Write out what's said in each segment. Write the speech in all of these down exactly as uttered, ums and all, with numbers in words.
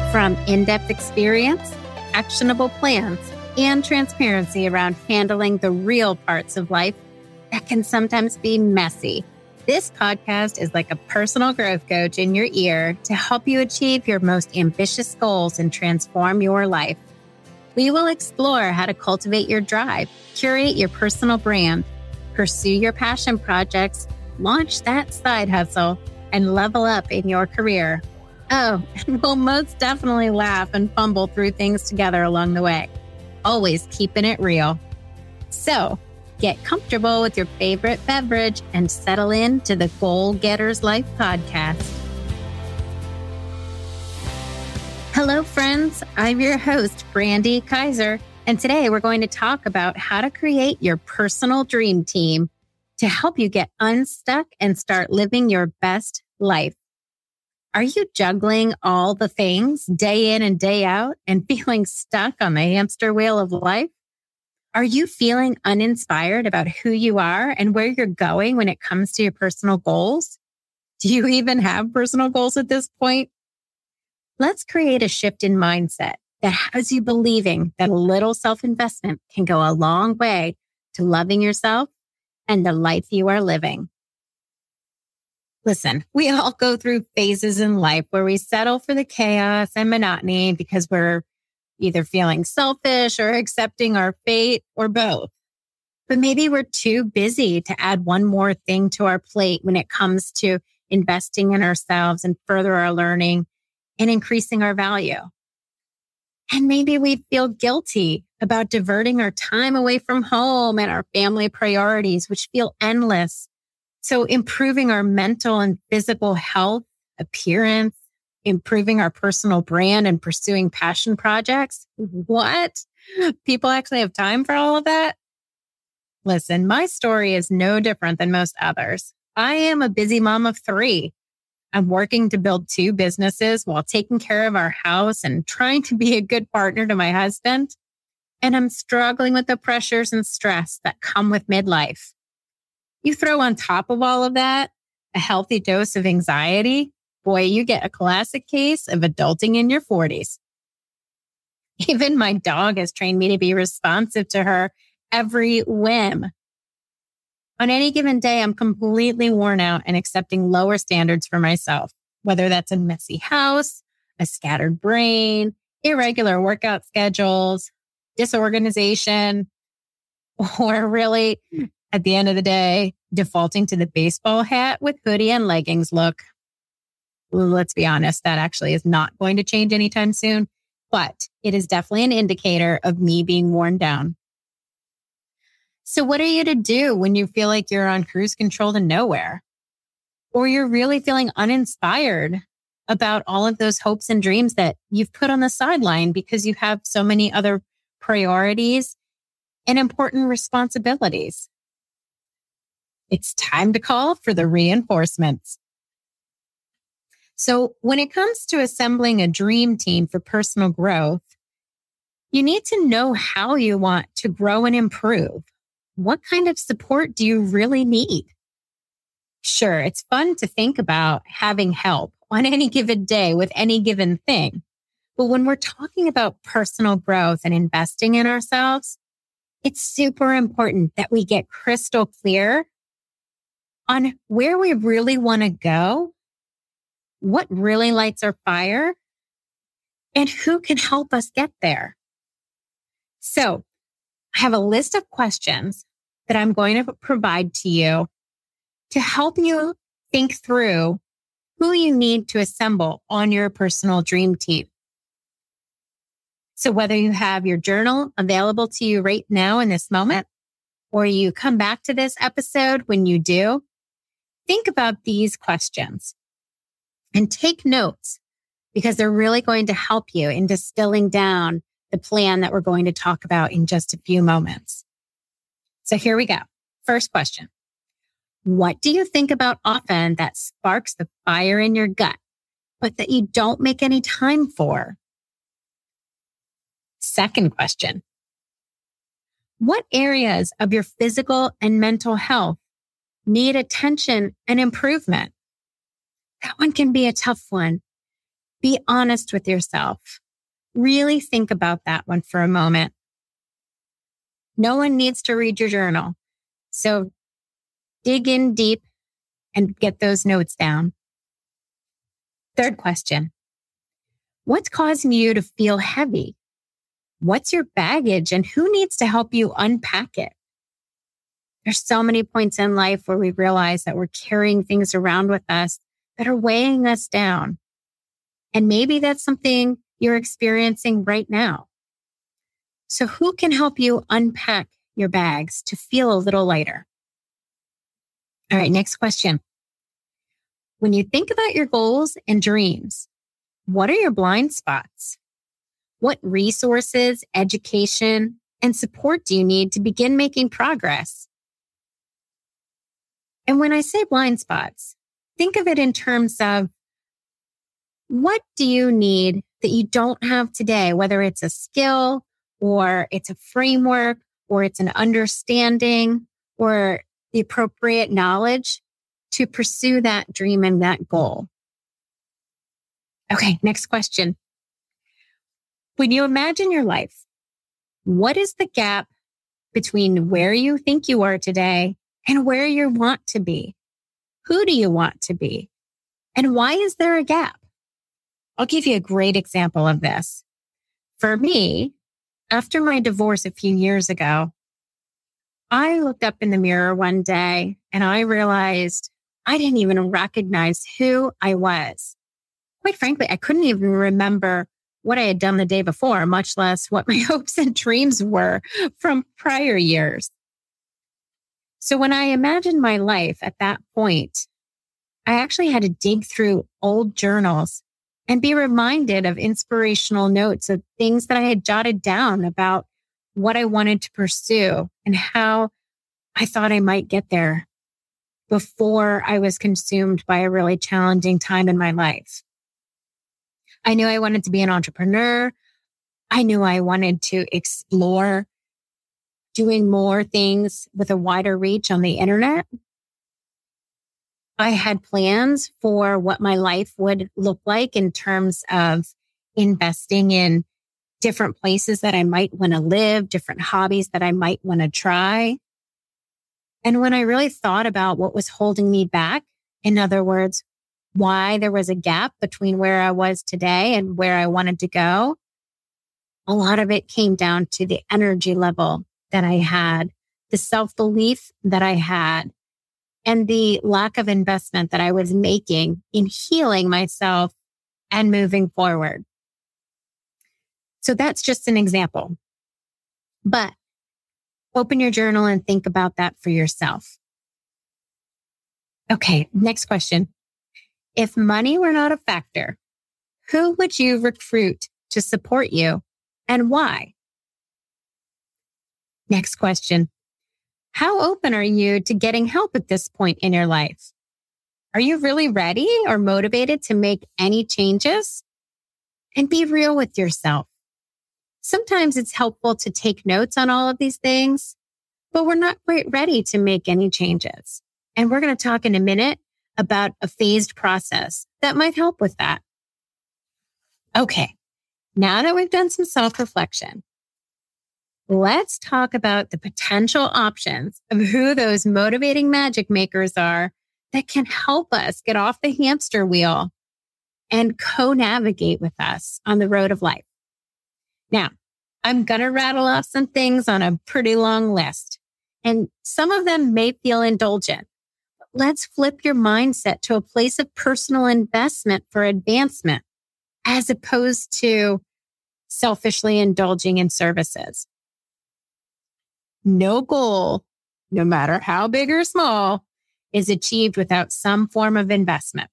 From in-depth experience, actionable plans, and transparency around handling the real parts of life that can sometimes be messy, this podcast is like a personal growth coach in your ear to help you achieve your most ambitious goals and transform your life. We will explore how to cultivate your drive, curate your personal brand, pursue your passion projects, launch that side hustle, and level up in your career. Oh, and we'll most definitely laugh and fumble through things together along the way, always keeping it real. So get comfortable with your favorite beverage and settle into the Goal Getters Life podcast. Hello, friends. I'm your host, Brandy Kaiser, and today we're going to talk about how to create your personal dream team to help you get unstuck and start living your best life. Are you juggling all the things day in and day out and feeling stuck on the hamster wheel of life? Are you feeling uninspired about who you are and where you're going when it comes to your personal goals? Do you even have personal goals at this point? Let's create a shift in mindset that has you believing that a little self-investment can go a long way to loving yourself and the life you are living. Listen, we all go through phases in life where we settle for the chaos and monotony because we're either feeling selfish or accepting our fate or both. But maybe we're too busy to add one more thing to our plate when it comes to investing in ourselves and further our learning and increasing our value. And maybe we feel guilty about diverting our time away from home and our family priorities, which feel endless. So improving our mental and physical health, appearance, improving our personal brand and pursuing passion projects. What? People actually have time for all of that? Listen, my story is no different than most others. I am a busy mom of three. I'm working to build two businesses while taking care of our house and trying to be a good partner to my husband. And I'm struggling with the pressures and stress that come with midlife. You throw on top of all of that a healthy dose of anxiety, boy, you get a classic case of adulting in your forties. Even my dog has trained me to be responsive to her every whim. On any given day, I'm completely worn out and accepting lower standards for myself, whether that's a messy house, a scattered brain, irregular workout schedules, disorganization, or really, at the end of the day, defaulting to the baseball hat with hoodie and leggings look. Let's be honest, that actually is not going to change anytime soon, but it is definitely an indicator of me being worn down. So what are you to do when you feel like you're on cruise control to nowhere? Or you're really feeling uninspired about all of those hopes and dreams that you've put on the sideline because you have so many other priorities and important responsibilities? It's time to call for the reinforcements. So when it comes to assembling a dream team for personal growth, you need to know how you want to grow and improve. What kind of support do you really need? Sure, it's fun to think about having help on any given day with any given thing. But when we're talking about personal growth and investing in ourselves, it's super important that we get crystal clear on where we really want to go, what really lights our fire, and who can help us get there. So I have a list of questions that I'm going to provide to you to help you think through who you need to assemble on your personal dream team. So whether you have your journal available to you right now in this moment, or you come back to this episode when you do, think about these questions and take notes because they're really going to help you in distilling down the plan that we're going to talk about in just a few moments. So here we go. First question. What do you think about often that sparks the fire in your gut, but that you don't make any time for? Second question. What areas of your physical and mental health need attention and improvement? That one can be a tough one. Be honest with yourself. Really think about that one for a moment. No one needs to read your journal. So dig in deep and get those notes down. Third question. What's causing you to feel heavy? What's your baggage and who needs to help you unpack it? There's so many points in life where we realize that we're carrying things around with us that are weighing us down. And maybe that's something you're experiencing right now. So who can help you unpack your bags to feel a little lighter? All right, next question. When you think about your goals and dreams, what are your blind spots? What resources, education, and support do you need to begin making progress? And when I say blind spots, think of it in terms of what do you need that you don't have today, whether it's a skill or it's a framework or it's an understanding or the appropriate knowledge to pursue that dream and that goal. Okay, next question. When you imagine your life, what is the gap between where you think you are today and where you want to be? Who do you want to be? And why is there a gap? I'll give you a great example of this. For me, after my divorce a few years ago, I looked up in the mirror one day and I realized I didn't even recognize who I was. Quite frankly, I couldn't even remember what I had done the day before, much less what my hopes and dreams were from prior years. So when I imagined my life at that point, I actually had to dig through old journals and be reminded of inspirational notes of things that I had jotted down about what I wanted to pursue and how I thought I might get there before I was consumed by a really challenging time in my life. I knew I wanted to be an entrepreneur. I knew I wanted to explore doing more things with a wider reach on the internet. I had plans for what my life would look like in terms of investing in different places that I might want to live, different hobbies that I might want to try. And when I really thought about what was holding me back, in other words, why there was a gap between where I was today and where I wanted to go, a lot of it came down to the energy level that I had, the self-belief that I had, and the lack of investment that I was making in healing myself and moving forward. So that's just an example. But open your journal and think about that for yourself. Okay, next question. If money were not a factor, who would you recruit to support you and why? Next question. How open are you to getting help at this point in your life? Are you really ready or motivated to make any changes? And be real with yourself. Sometimes it's helpful to take notes on all of these things, but we're not quite ready to make any changes. And we're going to talk in a minute about a phased process that might help with that. Okay, now that we've done some self-reflection, let's talk about the potential options of who those motivating magic makers are that can help us get off the hamster wheel and co-navigate with us on the road of life. Now, I'm going to rattle off some things on a pretty long list, and some of them may feel indulgent. Let's flip your mindset to a place of personal investment for advancement, as opposed to selfishly indulging in services. No goal, no matter how big or small, is achieved without some form of investment.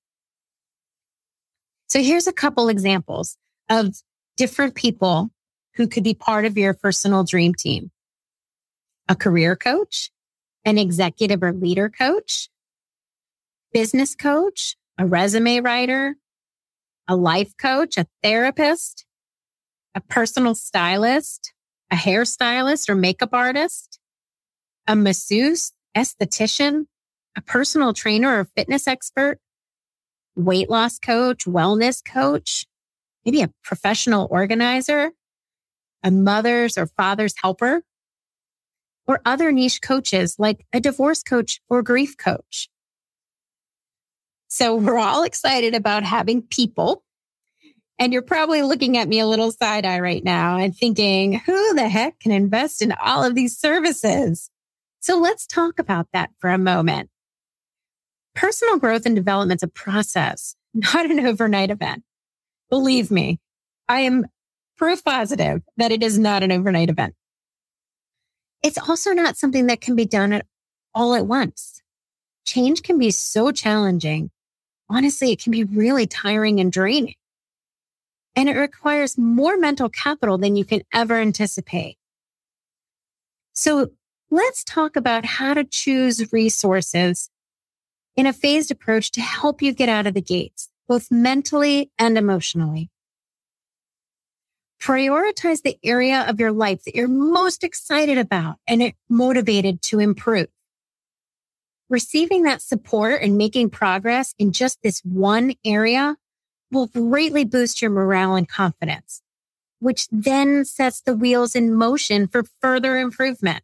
So here's a couple examples of different people who could be part of your personal dream team. A career coach, an executive or leader coach, business coach, a resume writer, a life coach, a therapist, a personal stylist, a hairstylist or makeup artist, a masseuse, esthetician, a personal trainer or fitness expert, weight loss coach, wellness coach, maybe a professional organizer, a mother's or father's helper, or other niche coaches like a divorce coach or grief coach. So we're all excited about having people. And you're probably looking at me a little side eye right now and thinking, who the heck can invest in all of these services? So let's talk about that for a moment. Personal growth and development is a process, not an overnight event. Believe me, I am proof positive that it is not an overnight event. It's also not something that can be done at all at once. Change can be so challenging. Honestly, it can be really tiring and draining. And it requires more mental capital than you can ever anticipate. So let's talk about how to choose resources in a phased approach to help you get out of the gates, both mentally and emotionally. Prioritize the area of your life that you're most excited about and motivated to improve. Receiving that support and making progress in just this one area will greatly boost your morale and confidence, which then sets the wheels in motion for further improvement.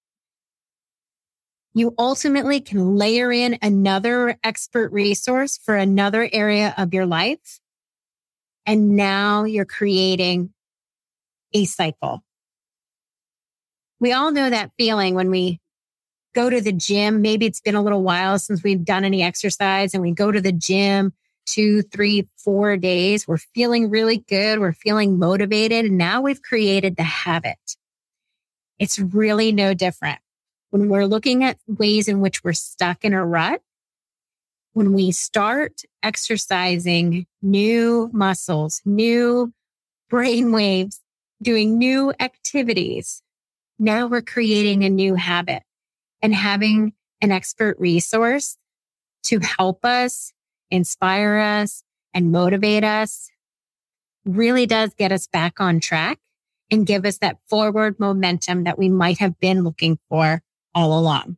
You ultimately can layer in another expert resource for another area of your life. And now you're creating a cycle. We all know that feeling when we go to the gym. Maybe it's been a little while since we've done any exercise and we go to the gym two, three, four days. We're feeling really good. We're feeling motivated. And now we've created the habit. It's really no different. When we're looking at ways in which we're stuck in a rut, when we start exercising new muscles, new brain waves, doing new activities, now we're creating a new habit. And having an expert resource to help us, inspire us, and motivate us really does get us back on track and give us that forward momentum that we might have been looking for all along.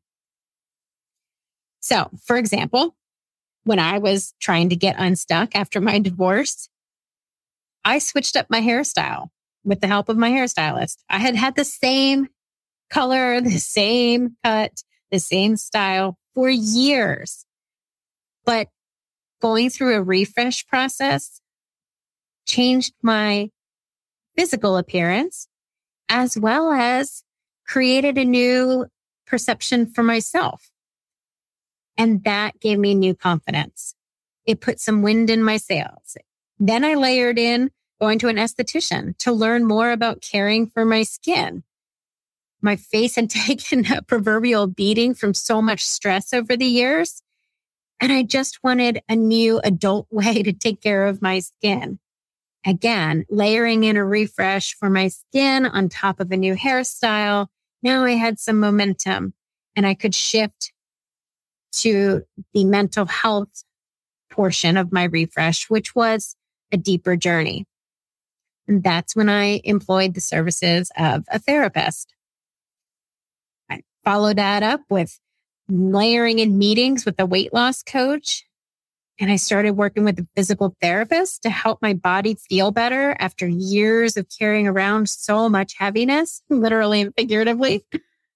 So, for example, when I was trying to get unstuck after my divorce, I switched up my hairstyle with the help of my hairstylist. I had had the same color, the same cut, the same style for years. But going through a refresh process changed my physical appearance as well as created a new perception for myself. And that gave me new confidence. It put some wind in my sails. Then I layered in going to an esthetician to learn more about caring for my skin. My face had taken a proverbial beating from so much stress over the years. And I just wanted a new adult way to take care of my skin. Again, layering in a refresh for my skin on top of a new hairstyle. Now I had some momentum and I could shift to the mental health portion of my refresh, which was a deeper journey. And that's when I employed the services of a therapist. I followed that up with layering in meetings with a weight loss coach. And I started working with a physical therapist to help my body feel better after years of carrying around so much heaviness, literally and figuratively.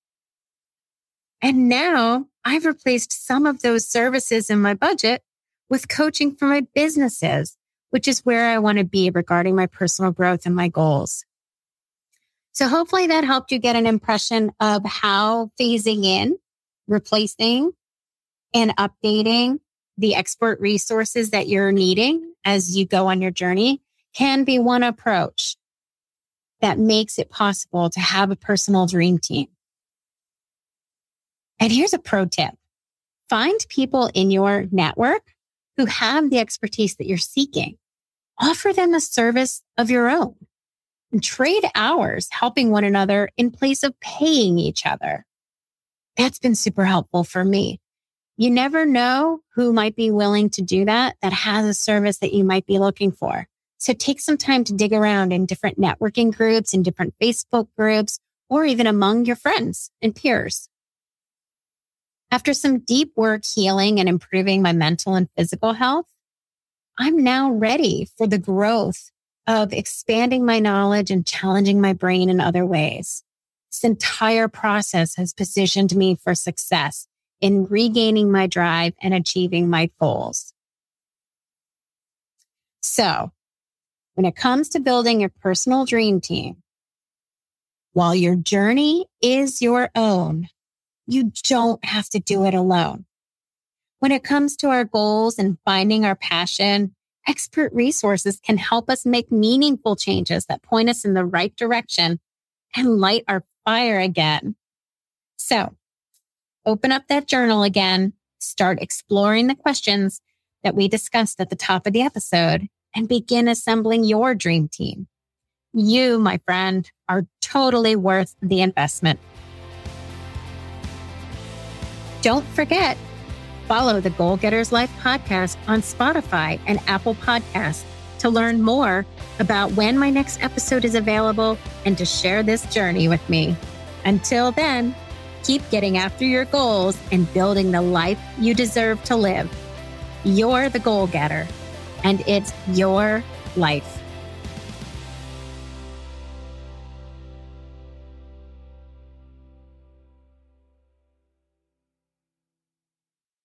And now I've replaced some of those services in my budget with coaching for my businesses, which is where I want to be regarding my personal growth and my goals. So hopefully that helped you get an impression of how phasing in, replacing, and updating the expert resources that you're needing as you go on your journey can be one approach that makes it possible to have a personal dream team. And here's a pro tip. Find people in your network who have the expertise that you're seeking. Offer them a service of your own and trade hours helping one another in place of paying each other. That's been super helpful for me. You never know who might be willing to do that, that has a service that you might be looking for. So take some time to dig around in different networking groups, in different Facebook groups, or even among your friends and peers. After some deep work healing and improving my mental and physical health, I'm now ready for the growth of expanding my knowledge and challenging my brain in other ways. This entire process has positioned me for success in regaining my drive and achieving my goals. So, when it comes to building your personal dream team, while your journey is your own, you don't have to do it alone. When it comes to our goals and finding our passion, expert resources can help us make meaningful changes that point us in the right direction and light our fire again. So, open up that journal again, start exploring the questions that we discussed at the top of the episode, and begin assembling your dream team. You, my friend, are totally worth the investment. Don't forget, follow the Goal Getters Life podcast on Spotify and Apple Podcasts to learn more about when my next episode is available and to share this journey with me. Until then, keep getting after your goals and building the life you deserve to live. You're the goal getter, and it's your life.